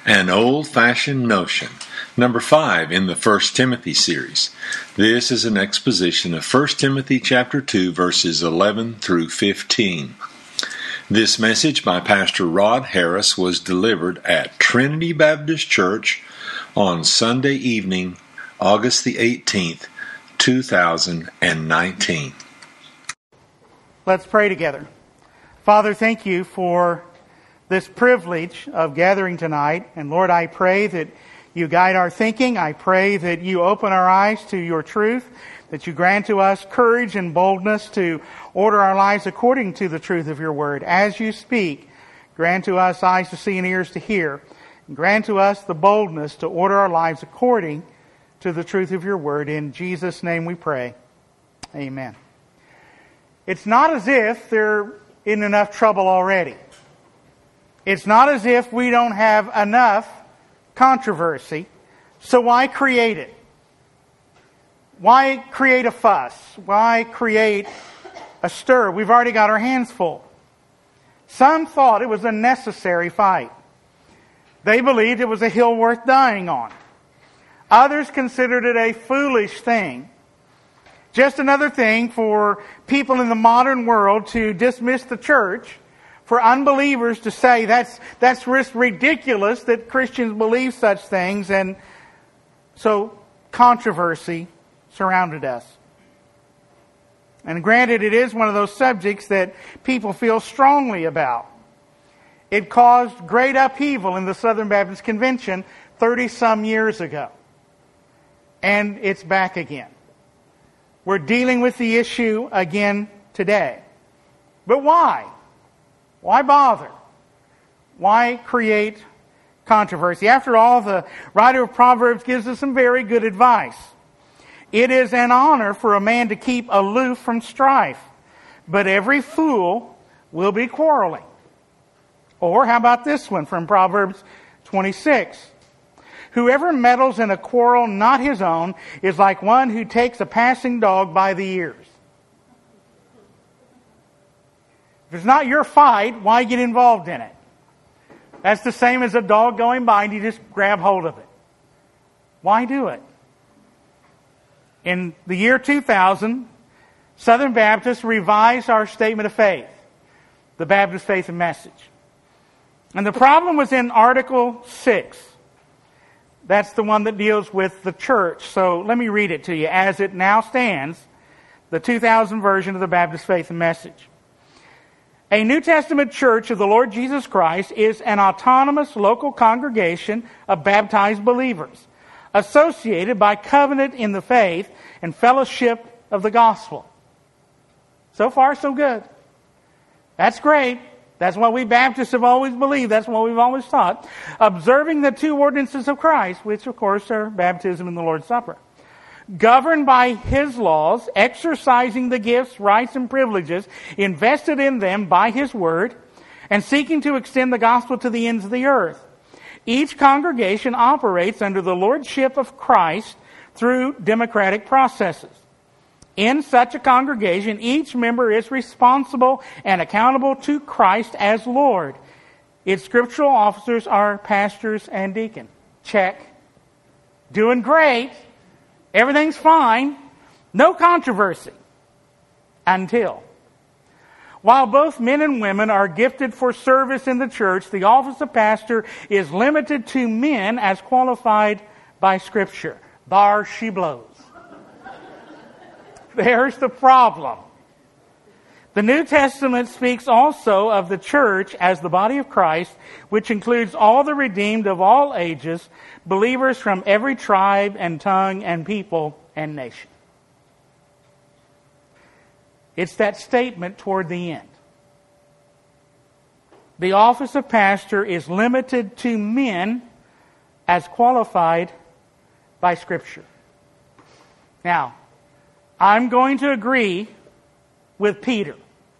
An old-fashioned notion. Number 5 in the 1 Timothy series. This is an exposition of 1 Timothy chapter 2, verses 11 through 15. This message by Pastor Rod Harris was delivered at Trinity Baptist Church on Sunday evening, August the 18th, 2019. Let's pray together. Father, thank you for this privilege of gathering tonight. And Lord, I pray that you guide our thinking. I pray that you open our eyes to your truth, that you grant to us courage and boldness to order our lives according to the truth of your word. As you speak, grant to us eyes to see and ears to hear. And grant to us the boldness to order our lives according to the truth of your word. In Jesus' name we pray. Amen. It's not as if there isn't enough trouble already. It's not as if we don't have enough controversy, so why create it? Why create a fuss? Why create a stir? We've already got our hands full. Some thought it was a necessary fight. They believed it was a hill worth dying on. Others considered it a foolish thing. Just another thing for people in the modern world to dismiss the church, for unbelievers to say that's ridiculous that Christians believe such things, and so controversy surrounded us. And granted, it is one of those subjects that people feel strongly about. It caused great upheaval in the Southern Baptist Convention 30-some years ago. And it's back again. We're dealing with the issue again today. But why? Why bother? Why create controversy? After all, the writer of Proverbs gives us some very good advice. It is an honor for a man to keep aloof from strife, but every fool will be quarreling. Or how about this one from Proverbs 26? Whoever meddles in a quarrel not his own is like one who takes a passing dog by the ears. If it's not your fight, why get involved in it? That's the same as a dog going by and you just grab hold of it. Why do it? In the year 2000, Southern Baptists revised our statement of faith, the Baptist Faith and Message. And the problem was in Article 6. That's the one that deals with the church. So let me read it to you. As it now stands, the 2000 version of the Baptist Faith and Message. A New Testament church of the Lord Jesus Christ is an autonomous local congregation of baptized believers, associated by covenant in the faith and fellowship of the gospel. So far, so good. That's great. That's what we Baptists have always believed. That's what we've always taught. Observing the two ordinances of Christ, which of course are baptism and the Lord's Supper. Governed by His laws, exercising the gifts, rights, and privileges invested in them by His Word, and seeking to extend the gospel to the ends of the earth. Each congregation operates under the lordship of Christ through democratic processes. In such a congregation, each member is responsible and accountable to Christ as Lord. Its scriptural officers are pastors and deacons. Check. Doing great. Everything's fine. No controversy. Until. While both men and women are gifted for service in the church, the office of pastor is limited to men as qualified by Scripture. There she blows. There's the problem. The New Testament speaks also of the church as the body of Christ, which includes all the redeemed of all ages, believers from every tribe and tongue and people and nation. It's that statement toward the end. The office of pastor is limited to men as qualified by Scripture. Now, I'm going to agree with Peter.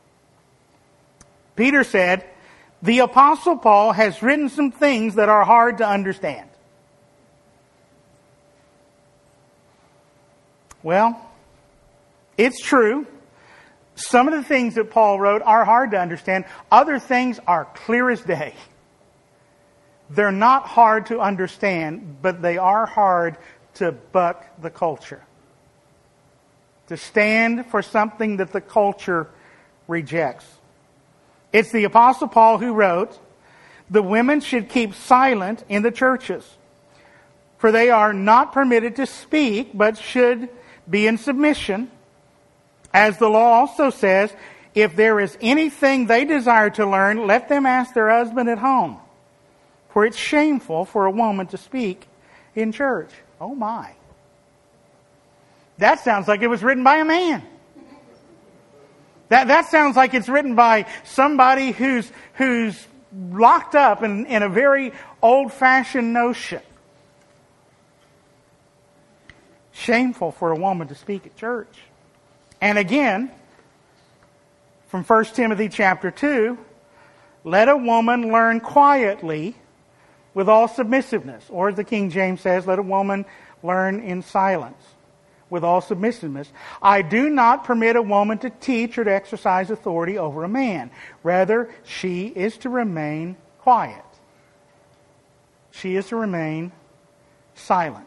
Peter said, the Apostle Paul has written some things that are hard to understand. Well, it's true. Some of the things that Paul wrote are hard to understand. Other things are clear as day. They're not hard to understand, but they are hard to buck the culture. To stand for something that the culture rejects. It's the Apostle Paul who wrote, "The women should keep silent in the churches, for they are not permitted to speak, but should be in submission. As the law also says, if there is anything they desire to learn, let them ask their husband at home. For it's shameful for a woman to speak in church." Oh my. That sounds like it was written by a man. That sounds like it's written by somebody who's locked up in a very old-fashioned notion. Shameful for a woman to speak at church. And again, from 1 Timothy chapter 2, let a woman learn quietly with all submissiveness. Or as the King James says, let a woman learn in silence with all submissiveness. I do not permit a woman to teach or to exercise authority over a man. Rather, she is to remain quiet. She is to remain silent.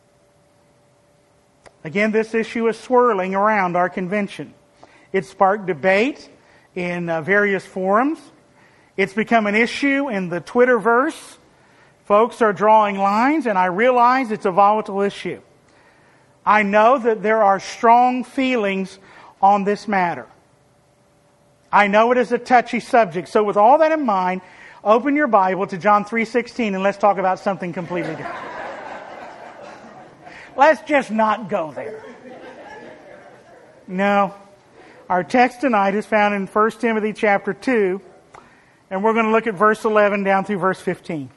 Again, this issue is swirling around our convention. It sparked debate in various forums. It's become an issue in the Twitterverse. Folks are drawing lines, and I realize it's a volatile issue. I know that there are strong feelings on this matter. I know it is a touchy subject. So with all that in mind, open your Bible to John 3:16 and let's talk about something completely different. Let's just not go there. No. Our text tonight is found in 1 Timothy chapter 2, and we're going to look at verse 11 down through verse 15.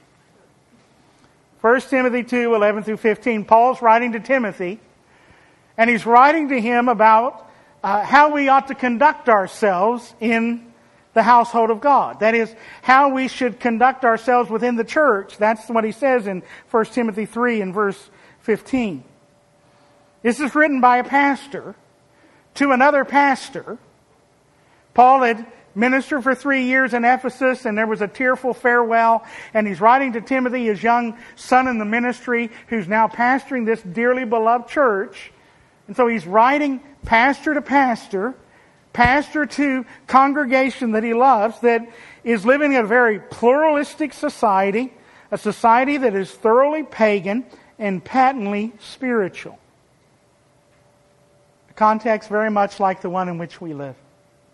1 Timothy 2, 11 through 15. Paul's writing to Timothy, and he's writing to him about how we ought to conduct ourselves in the household of God. That is, how we should conduct ourselves within the church. That's what he says in 1 Timothy 3 and verse 15. This is written by a pastor to another pastor. Paul had ministered for 3 years in Ephesus, and there was a tearful farewell. And he's writing to Timothy, his young son in the ministry, who's now pastoring this dearly beloved church. And so he's writing pastor to pastor to congregation that he loves, that is living in a very pluralistic society, a society that is thoroughly pagan and patently spiritual. A context very much like the one in which we live.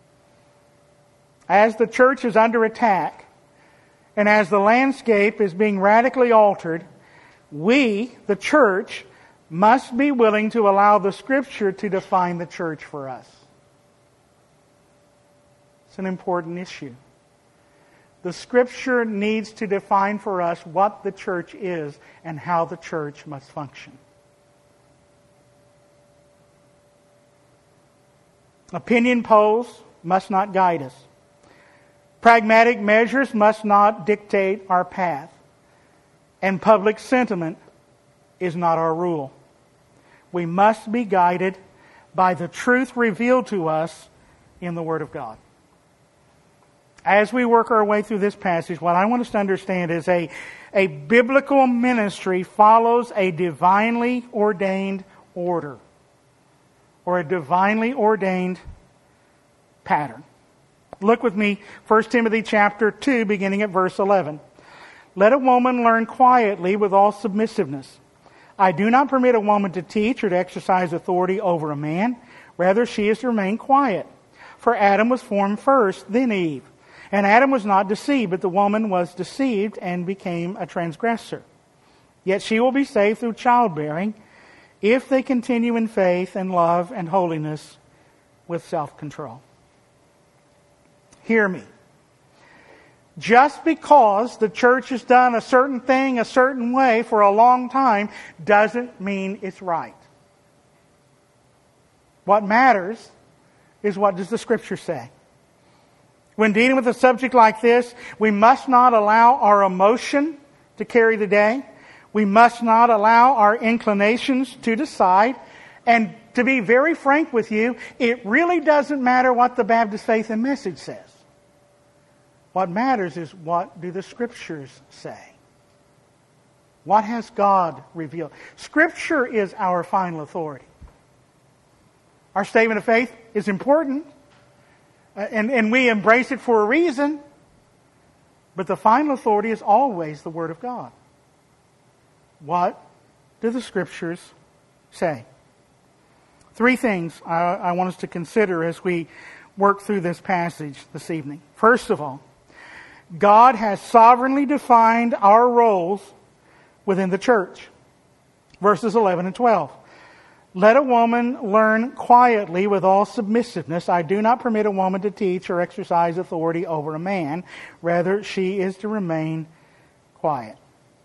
As the church is under attack, and as the landscape is being radically altered, we, the church, must be willing to allow the Scripture to define the church for us. It's an important issue. The Scripture needs to define for us what the church is and how the church must function. Opinion polls must not guide us. Pragmatic measures must not dictate our path. And public sentiment is not our rule. We must be guided by the truth revealed to us in the Word of God. As we work our way through this passage, what I want us to understand is a biblical ministry follows a divinely ordained order, or a divinely ordained pattern. Look with me, 1 Timothy chapter 2, beginning at verse 11. Let a woman learn quietly with all submissiveness. I do not permit a woman to teach or to exercise authority over a man. Rather, she is to remain quiet. For Adam was formed first, then Eve. And Adam was not deceived, but the woman was deceived and became a transgressor. Yet she will be saved through childbearing if they continue in faith and love and holiness with self-control. Hear me. Just because the church has done a certain thing a certain way for a long time doesn't mean it's right. What matters is, what does the Scripture say? When dealing with a subject like this, we must not allow our emotion to carry the day. We must not allow our inclinations to decide. And to be very frank with you, it really doesn't matter what the Baptist Faith and Message says. What matters is, what do the Scriptures say? What has God revealed? Scripture is our final authority. Our statement of faith is important, and we embrace it for a reason, but the final authority is always the Word of God. What do the Scriptures say? Three things I want us to consider as we work through this passage this evening. First of all, God has sovereignly defined our roles within the church. Verses 11 and 12. Let a woman learn quietly with all submissiveness. I do not permit a woman to teach or exercise authority over a man. Rather, she is to remain quiet.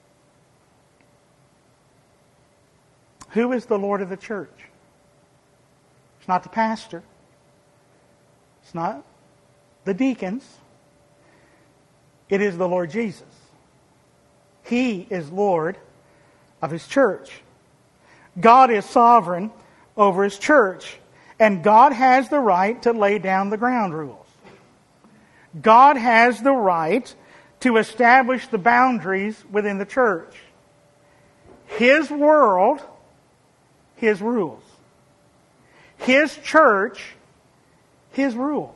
Who is the Lord of the church? It's not the pastor. It's not the deacons. It is the Lord Jesus. He is Lord of His church. God is sovereign over His church. And God has the right to lay down the ground rules. God has the right to establish the boundaries within the church. His world, His rules. His church, His rules.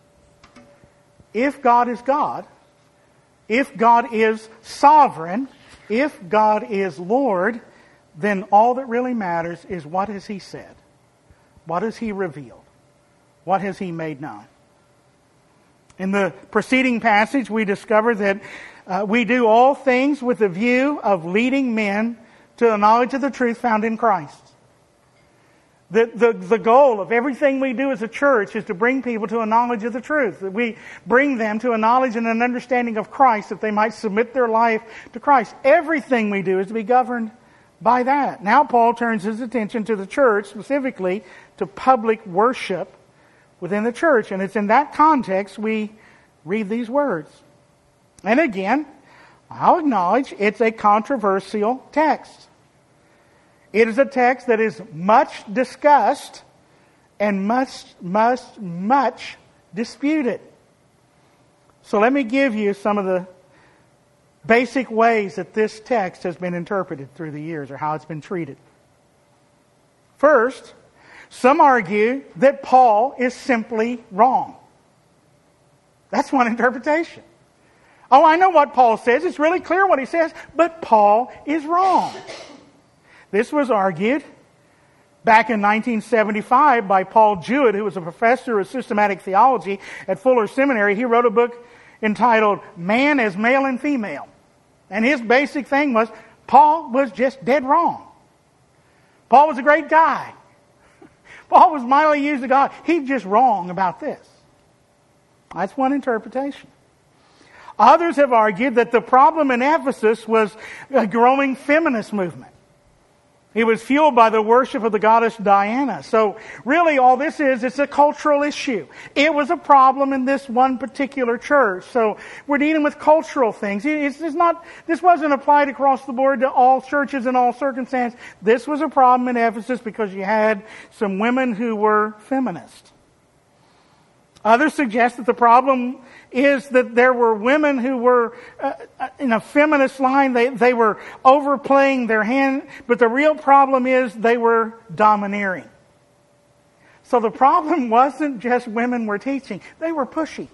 If God is God, if God is sovereign, if God is Lord, then all that really matters is what has He said? What has He revealed? What has He made known? In the preceding passage, we discover that we do all things with the view of leading men to the knowledge of the truth found in Christ. The goal of everything we do as a church is to bring people to a knowledge of the truth. That we bring them to a knowledge and an understanding of Christ, that they might submit their life to Christ. Everything we do is to be governed by that. Now Paul turns his attention to the church, specifically to public worship within the church. And it's in that context we read these words. And again, I'll acknowledge it's a controversial text. It is a text that is much discussed and much disputed. So let me give you some of the basic ways that this text has been interpreted through the years, or how it's been treated. First, some argue that Paul is simply wrong. That's one interpretation. Oh, I know what Paul says. It's really clear what he says, but Paul is wrong. This was argued back in 1975 by Paul Jewett, who was a professor of systematic theology at Fuller Seminary. He wrote a book entitled Man as Male and Female. And his basic thing was, Paul was just dead wrong. Paul was a great guy. Paul was mightily used of God. He's just wrong about this. That's one interpretation. Others have argued that the problem in Ephesus was a growing feminist movement. It was fueled by the worship of the goddess Diana. So really all this is, it's a cultural issue. It was a problem in this one particular church. So we're dealing with cultural things. This wasn't applied across the board to all churches in all circumstances. This was a problem in Ephesus because you had some women who were feminist. Others suggest that the problem is that there were women who were in a feminist line. They were overplaying their hand, but the real problem is they were domineering. So the problem wasn't just women were teaching. They were pushy.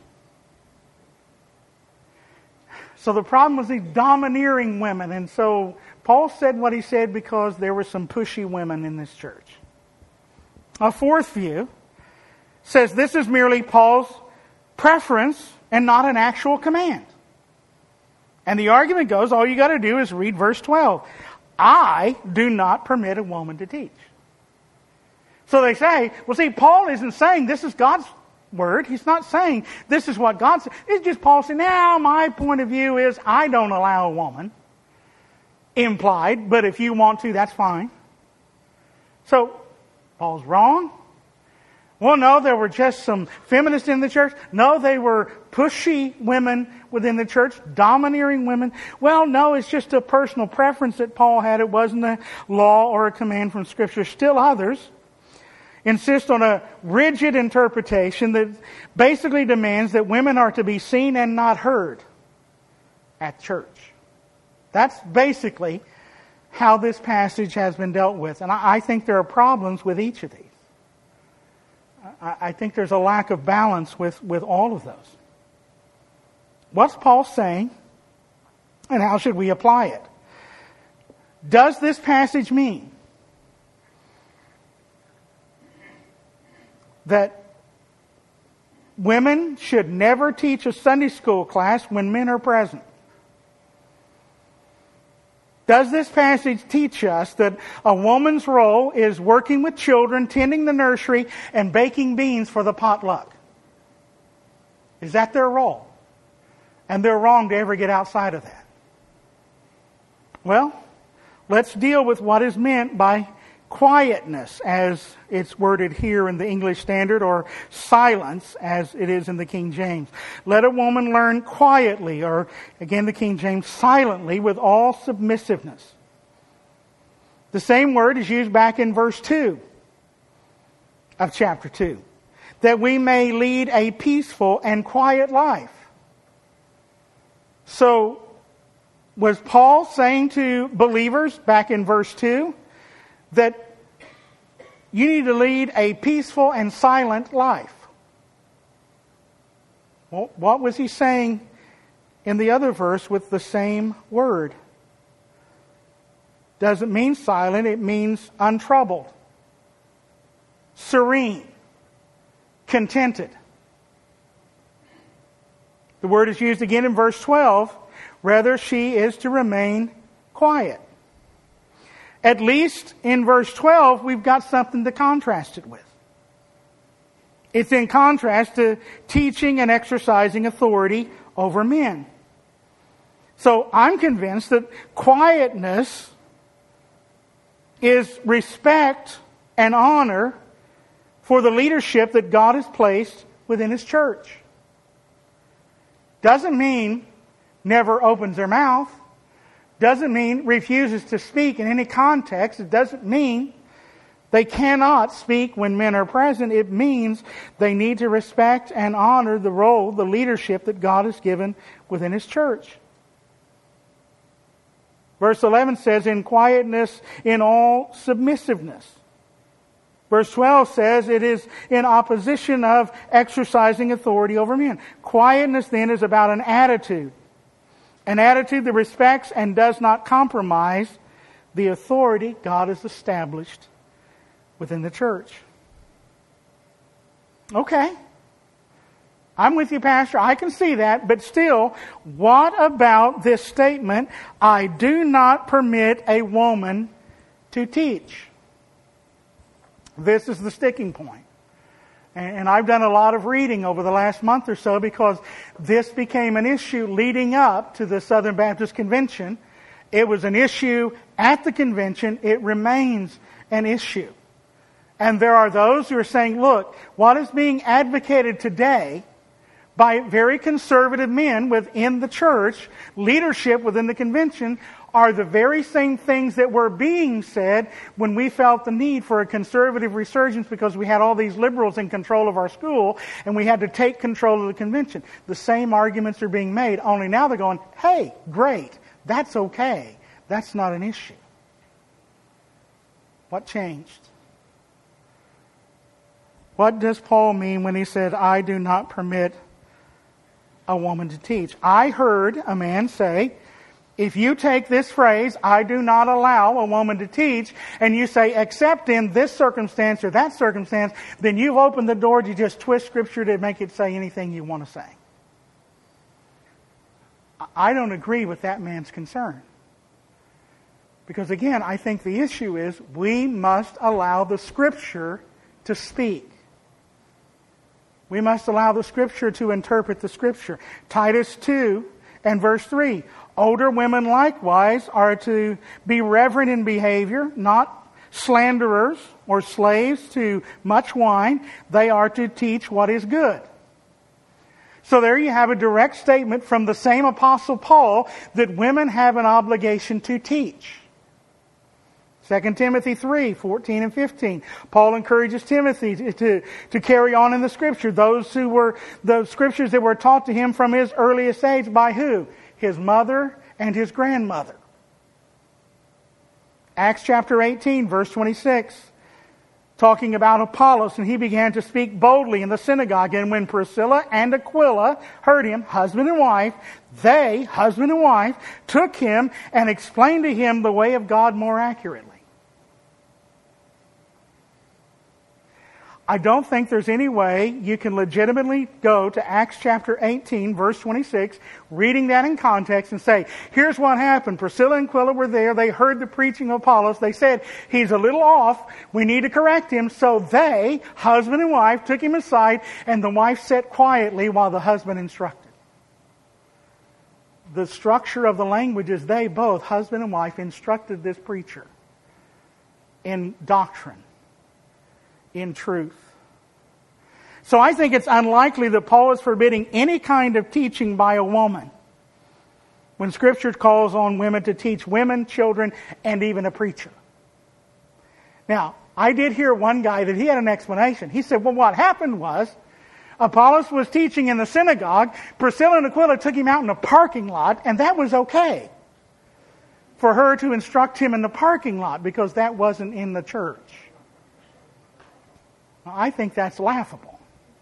So the problem was these domineering women. And so Paul said what he said because there were some pushy women in this church. A fourth view says this is merely Paul's preference and not an actual command. And the argument goes, all you got to do is read verse 12. I do not permit a woman to teach. So they say, well see, Paul isn't saying this is God's word. He's not saying this is what God said. It's just Paul saying, now my point of view is I don't allow a woman. Implied, but if you want to, that's fine. So, Paul's wrong. Well, no, there were just some feminists in the church. No, they were pushy women within the church, domineering women. Well, no, it's just a personal preference that Paul had. It wasn't a law or a command from Scripture. Still others insist on a rigid interpretation that basically demands that women are to be seen and not heard at church. That's basically how this passage has been dealt with. And I think there are problems with each of these. I think there's a lack of balance with all of those. What's Paul saying, and how should we apply it? Does this passage mean that women should never teach a Sunday school class when men are present? Does this passage teach us that a woman's role is working with children, tending the nursery, and baking beans for the potluck? Is that their role? And they're wrong to ever get outside of that. Well, let's deal with what is meant by quietness, as it's worded here in the English Standard, or silence, as it is in the King James. Let a woman learn quietly, or again the King James, silently, with all submissiveness. The same word is used back in verse 2 of chapter 2. That we may lead a peaceful and quiet life. So, was Paul saying to believers back in verse 2 that you need to lead a peaceful and silent life? Well, what was he saying in the other verse with the same word? Doesn't mean silent, it means untroubled, serene, contented. The word is used again in verse 12. Rather, she is to remain quiet. At least in verse 12, we've got something to contrast it with. It's in contrast to teaching and exercising authority over men. So I'm convinced that quietness is respect and honor for the leadership that God has placed within His church. Doesn't mean never opens their mouth. Doesn't mean refuses to speak in any context. It doesn't mean they cannot speak when men are present. It means they need to respect and honor the role, the leadership that God has given within His church. Verse 11 says, in quietness, in all submissiveness. Verse 12 says it is in opposition of exercising authority over men. Quietness then is about an attitude. An attitude that respects and does not compromise the authority God has established within the church. Okay. I'm with you, Pastor. I can see that. But still, what about this statement, I do not permit a woman to teach? This is the sticking point. And I've done a lot of reading over the last month or so because this became an issue leading up to the Southern Baptist Convention. It was an issue at the convention. It remains an issue. And there are those who are saying, look, what is being advocated today by very conservative men within the church, leadership within the convention, are the very same things that were being said when we felt the need for a conservative resurgence because we had all these liberals in control of our school and we had to take control of the convention. The same arguments are being made, only now they're going, hey, great, that's okay. That's not an issue. What changed? What does Paul mean when he said, I do not permit a woman to teach? I heard a man say, if you take this phrase, I do not allow a woman to teach, and you say, except in this circumstance or that circumstance, then you've opened the door to just twist Scripture to make it say anything you want to say. I don't agree with that man's concern. Because again, I think the issue is we must allow the Scripture to speak. We must allow the Scripture to interpret the Scripture. Titus 2 and verse 3. Older women likewise are to be reverent in behavior, not slanderers or slaves to much wine. They are to teach what is good. So there you have a direct statement from the same Apostle Paul that women have an obligation to teach. 2 Timothy 3, 14 and 15. Paul encourages Timothy to carry on in the Scripture. The Scriptures that were taught to him from his earliest age by who? His mother and his grandmother. Acts chapter 18, verse 26, talking about Apollos, and he began to speak boldly in the synagogue. And when Priscilla and Aquila heard him, husband and wife, they, husband and wife, took him and explained to him the way of God more accurately. I don't think there's any way you can legitimately go to Acts chapter 18, verse 26, reading that in context and say, here's what happened. Priscilla and Aquila were there. They heard the preaching of Apollos. They said, he's a little off. We need to correct him. So they, husband and wife, took him aside, and the wife sat quietly while the husband instructed. The structure of the language is they both, husband and wife, instructed this preacher in doctrine, in truth. So I think it's unlikely that Paul is forbidding any kind of teaching by a woman when Scripture calls on women to teach women, children, and even a preacher. Now, I did hear one guy that he had an explanation. He said, well, what happened was Apollos was teaching in the synagogue. Priscilla and Aquila took him out in a parking lot, and that was okay for her to instruct him in the parking lot because that wasn't in the church. I think that's laughable.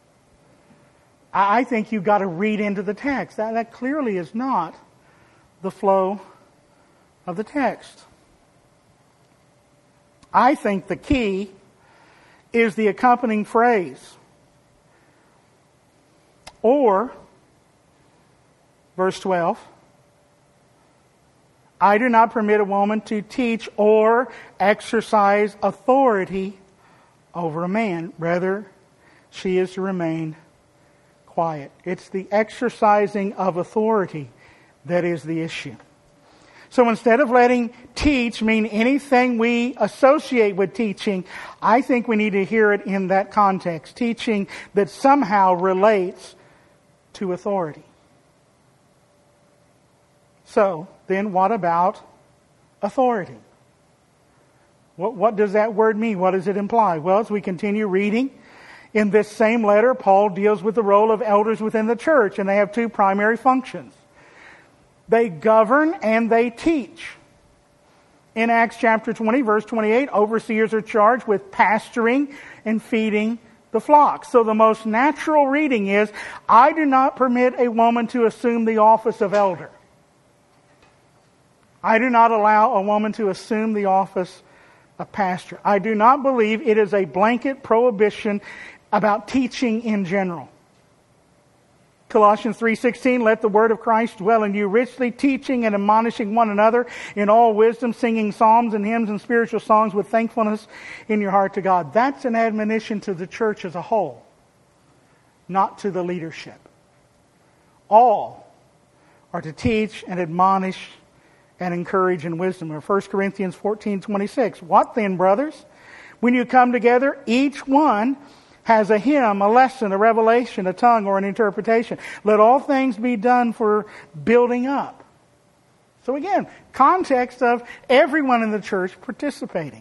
I think you've got to read into the text. That clearly is not the flow of the text. I think the key is the accompanying phrase. Or, verse 12, I do not permit a woman to teach or exercise authority over a man. Rather, she is to remain quiet. It's the exercising of authority that is the issue. So instead of letting teach mean anything we associate with teaching, I think we need to hear it in that context. Teaching that somehow relates to authority. So, then what about authority? What does that word mean? What does it imply? Well, as we continue reading, in this same letter, Paul deals with the role of elders within the church, and they have two primary functions. They govern and they teach. In Acts chapter 20, verse 28, overseers are charged with pasturing and feeding the flock. So the most natural reading is, I do not permit a woman to assume the office of elder. I do not allow a woman to assume the office of pastor. I do not believe it is a blanket prohibition about teaching in general. Colossians 3:16, let the word of Christ dwell in you richly, teaching and admonishing one another in all wisdom, singing psalms and hymns and spiritual songs with thankfulness in your heart to God. That's an admonition to the church as a whole, not to the leadership. All are to teach and admonish and encourage in wisdom. Or 1 Corinthians 14:26, what then, brothers? When you come together, each one has a hymn, a lesson, a revelation, a tongue, or an interpretation. Let all things be done for building up. So again, context of everyone in the church participating.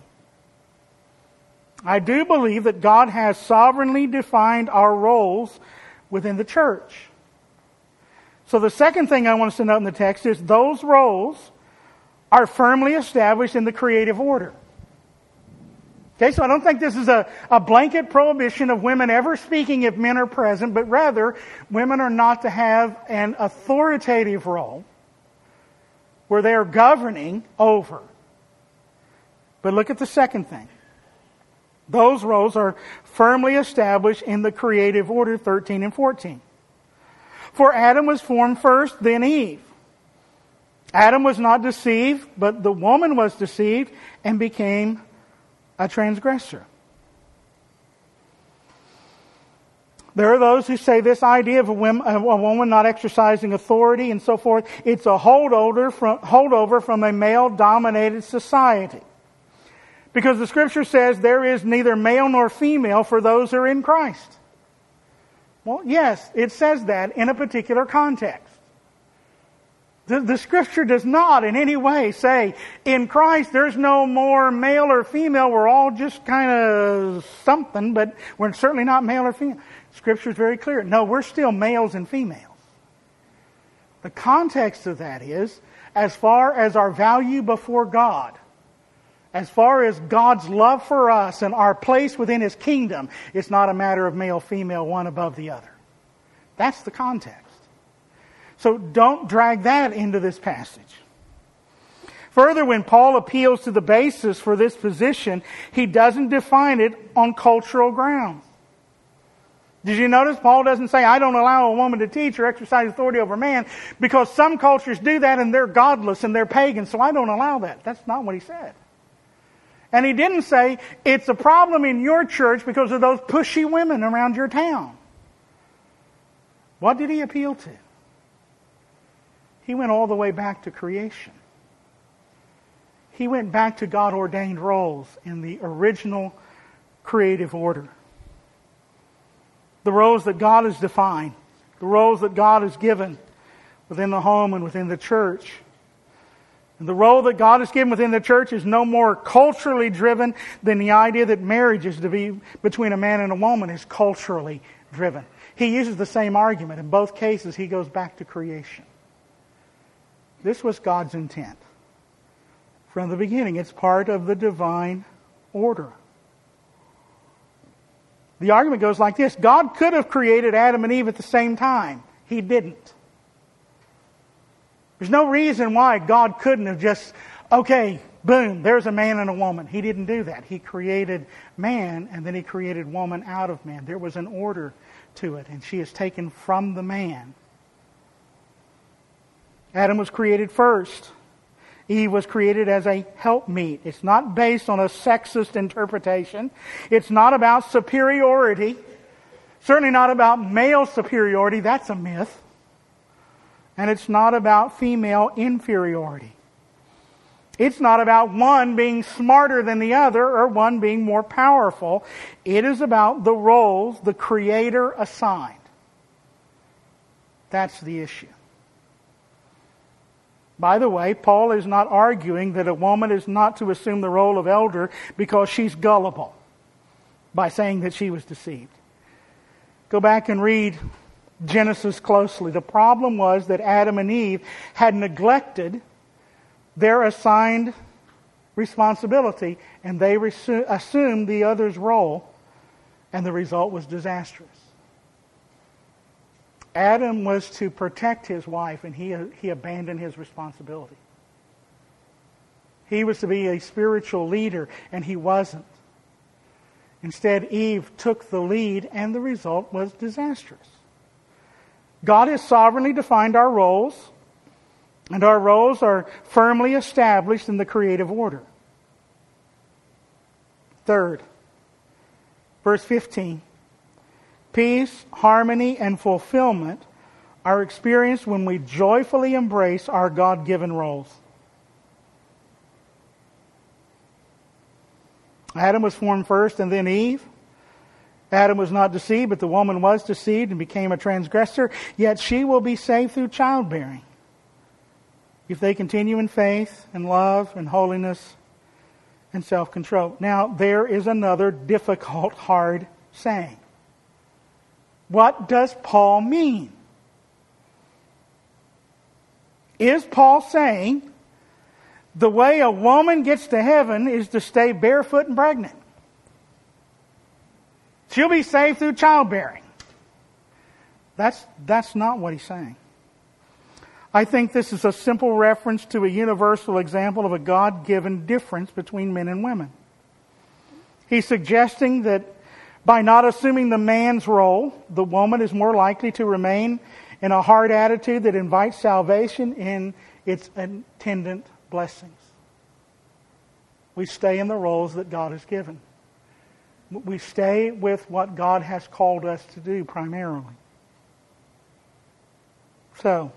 I do believe that God has sovereignly defined our roles within the church. So the second thing I want us to note in the text is those roles are firmly established in the creative order. Okay, so I don't think this is a blanket prohibition of women ever speaking if men are present, but rather, women are not to have an authoritative role where they are governing over. But look at the second thing. Those roles are firmly established in the creative order, 13 and 14. For Adam was formed first, then Eve. Adam was not deceived, but the woman was deceived and became a transgressor. There are those who say this idea of a woman not exercising authority and so forth, it's a holdover from a male-dominated society. Because the Scripture says there is neither male nor female for those who are in Christ. Well, yes, it says that in a particular context. The Scripture does not in any way say, in Christ there's no more male or female, we're all just kind of something, but we're certainly not male or female. Scripture is very clear. No, we're still males and females. The context of that is, as far as our value before God, As far as God's love for us and our place within His kingdom, it's not a matter of male, female, one above the other. That's the context. So don't drag that into this passage. Further, when Paul appeals to the basis for this position, he doesn't define it on cultural grounds. Did you notice Paul doesn't say, I don't allow a woman to teach or exercise authority over man, because some cultures do that and they're godless and they're pagan, so I don't allow that. That's not what he said. And he didn't say, it's a problem in your church because of those pushy women around your town. What did he appeal to? He went all the way back to creation. He went back to God-ordained roles in the original creative order. The roles that God has defined, the roles that God has given within the home and within the church. And the role that God has given within the church is no more culturally driven than the idea that marriage is to be between a man and a woman is culturally driven. He uses the same argument. In both cases, he goes back to creation. This was God's intent. From the beginning, it's part of the divine order. The argument goes like this. God could have created Adam and Eve at the same time. He didn't. There's no reason why God couldn't have just, okay, boom, there's a man and a woman. He didn't do that. He created man and then He created woman out of man. There was an order to it, and she is taken from the man. Adam was created first. Eve was created as a helpmeet. It's not based on a sexist interpretation. It's not about superiority. Certainly not about male superiority. That's a myth. And it's not about female inferiority. It's not about one being smarter than the other or one being more powerful. It is about the roles the Creator assigned. That's the issue. By the way, Paul is not arguing that a woman is not to assume the role of elder because she's gullible by saying that she was deceived. Go back and read Genesis closely. The problem was that Adam and Eve had neglected their assigned responsibility, and they assumed the other's role, and the result was disastrous. Adam was to protect his wife, and he abandoned his responsibility. He was to be a spiritual leader, and he wasn't. Instead, Eve took the lead, and the result was disastrous. God has sovereignly defined our roles, and our roles are firmly established in the creative order. Third, verse 15. Peace, harmony, and fulfillment are experienced when we joyfully embrace our God-given roles. Adam was formed first and then Eve. Adam was not deceived, but the woman was deceived and became a transgressor. Yet she will be saved through childbearing if they continue in faith and love and holiness and self-control. Now, there is another difficult, hard saying. What does Paul mean? Is Paul saying the way a woman gets to heaven is to stay barefoot and pregnant? She'll be saved through childbearing. That's not what he's saying. I think this is a simple reference to a universal example of a God-given difference between men and women. He's suggesting that by not assuming the man's role, the woman is more likely to remain in a hard attitude that invites salvation in its attendant blessings. We stay in the roles that God has given. We stay with what God has called us to do primarily. So,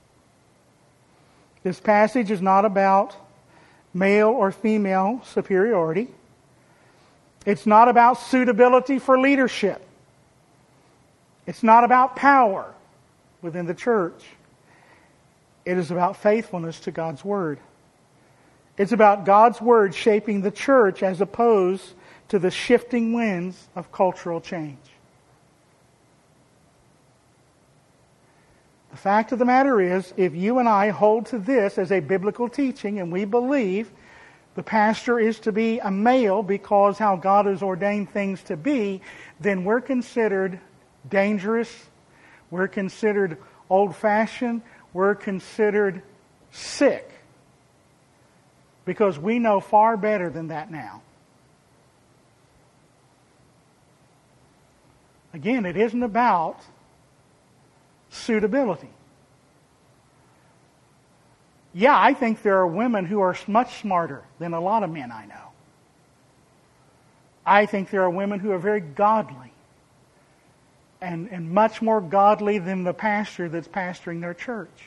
this passage is not about male or female superiority. It's not about suitability for leadership. It's not about power within the church. It is about faithfulness to God's Word. It's about God's Word shaping the church as opposed to the shifting winds of cultural change. The fact of the matter is, if you and I hold to this as a biblical teaching and we believe the pastor is to be a male because how God has ordained things to be, then we're considered dangerous, we're considered old-fashioned, we're considered sick. Because we know far better than that now. Again, it isn't about suitability. Yeah, I think there are women who are much smarter than a lot of men I know. I think there are women who are very godly and much more godly than the pastor that's pastoring their church.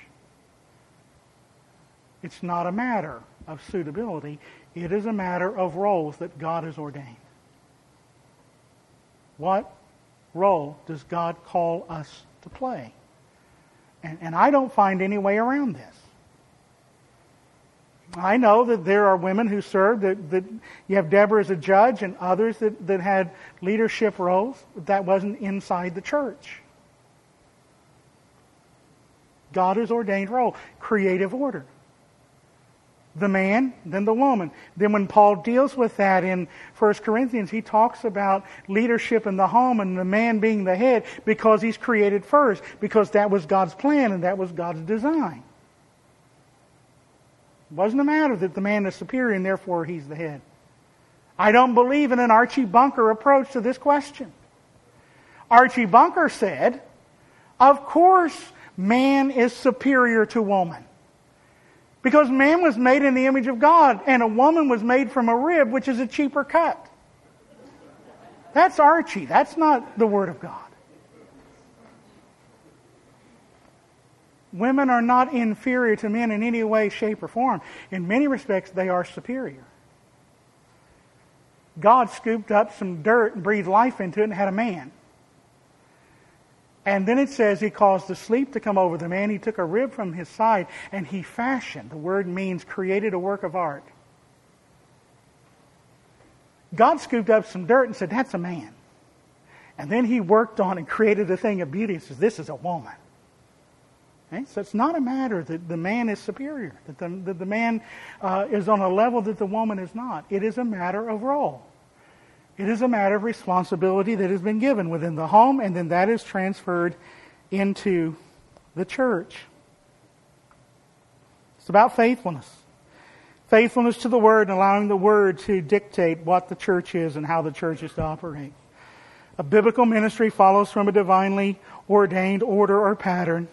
It's not a matter of suitability. It is a matter of roles that God has ordained. What role does God call us to play? And I don't find any way around this. I know that there are women who serve, that you have Deborah as a judge and others that had leadership roles, but that wasn't inside the church. God has ordained role, creative order. The man, then the woman. Then when Paul deals with that in 1 Corinthians, he talks about leadership in the home and the man being the head because he's created first, because that was God's plan and that was God's design. It wasn't a matter that the man is superior and therefore he's the head. I don't believe in an Archie Bunker approach to this question. Archie Bunker said, of course man is superior to woman. Because man was made in the image of God, and a woman was made from a rib, which is a cheaper cut. That's Archie. That's not the Word of God. Women are not inferior to men in any way, shape, or form. In many respects, they are superior. God scooped up some dirt and breathed life into it and had a man. And then it says He caused the sleep to come over the man. He took a rib from his side and He fashioned. The word means created a work of art. God scooped up some dirt and said, that's a man. And then He worked on and created a thing of beauty and says, this is a woman. Okay? So it's not a matter that the man is superior, that the man is on a level that the woman is not. It is a matter of role. It is a matter of responsibility that has been given within the home, and then that is transferred into the church. It's about faithfulness. Faithfulness to the Word and allowing the Word to dictate what the church is and how the church is to operate. A biblical ministry follows from a divinely ordained order or pattern,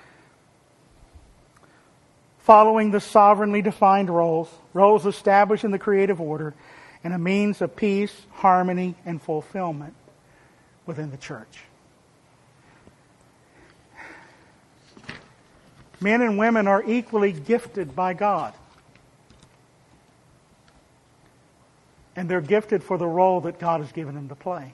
following the sovereignly defined roles established in the creative order, and a means of peace, harmony, and fulfillment within the church. Men and women are equally gifted by God. And they're gifted for the role that God has given them to play.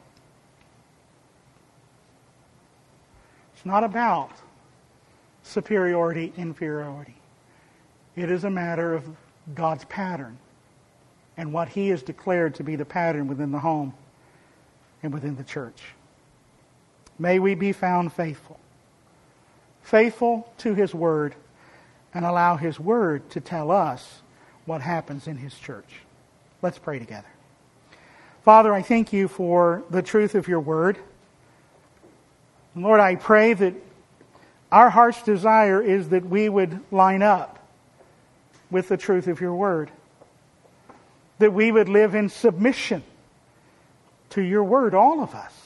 It's not about superiority, inferiority. It is a matter of God's pattern and what He has declared to be the pattern within the home and within the church. May we be found faithful. Faithful to His Word, and allow His Word to tell us what happens in His church. Let's pray together. Father, I thank You for the truth of Your Word. And Lord, I pray that our heart's desire is that we would line up with the truth of Your Word. That we would live in submission to Your Word, all of us.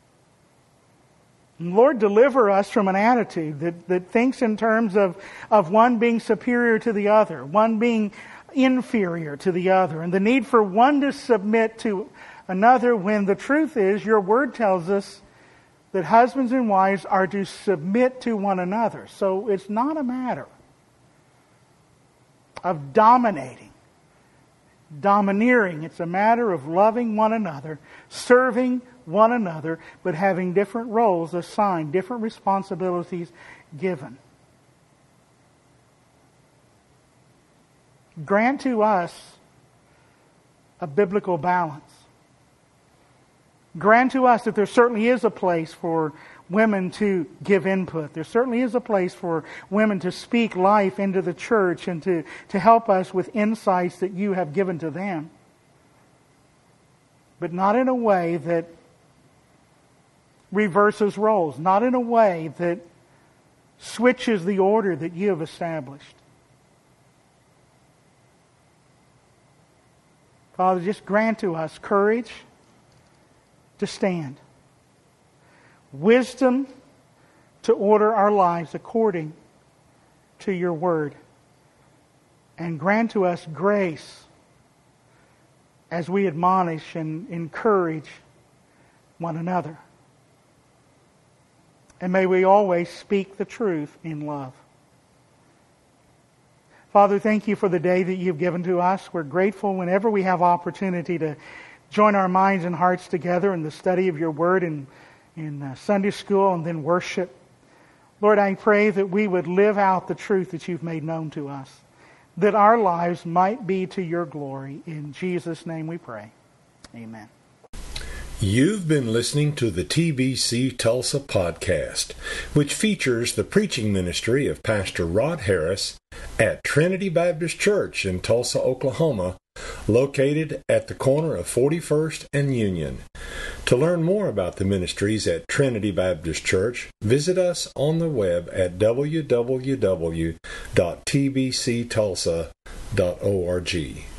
And Lord, deliver us from an attitude that thinks in terms of one being superior to the other, one being inferior to the other, and the need for one to submit to another when the truth is, Your Word tells us that husbands and wives are to submit to one another. So it's not a matter of domineering. It's a matter of loving one another, serving one another, but having different roles assigned, different responsibilities given. Grant to us a biblical balance. Grant to us that there certainly is a place for women to give input. There certainly is a place for women to speak life into the church and to help us with insights that you have given to them. But not in a way that reverses roles, not in a way that switches the order that you have established. Father, just grant to us courage to stand, wisdom to order our lives according to your word, and grant to us grace as we admonish and encourage one another. And may we always speak the truth in love. Father, thank you for the day that you've given to us. We're grateful whenever we have opportunity to join our minds and hearts together in the study of your word in Sunday school and then worship. Lord, I pray that we would live out the truth that you've made known to us, that our lives might be to your glory. In Jesus' name we pray. Amen. You've been listening to the TBC Tulsa podcast, which features the preaching ministry of Pastor Rod Harris at Trinity Baptist Church in Tulsa, Oklahoma, located at the corner of 41st and Union. To learn more about the ministries at Trinity Baptist Church, visit us on the web at www.tbctulsa.org.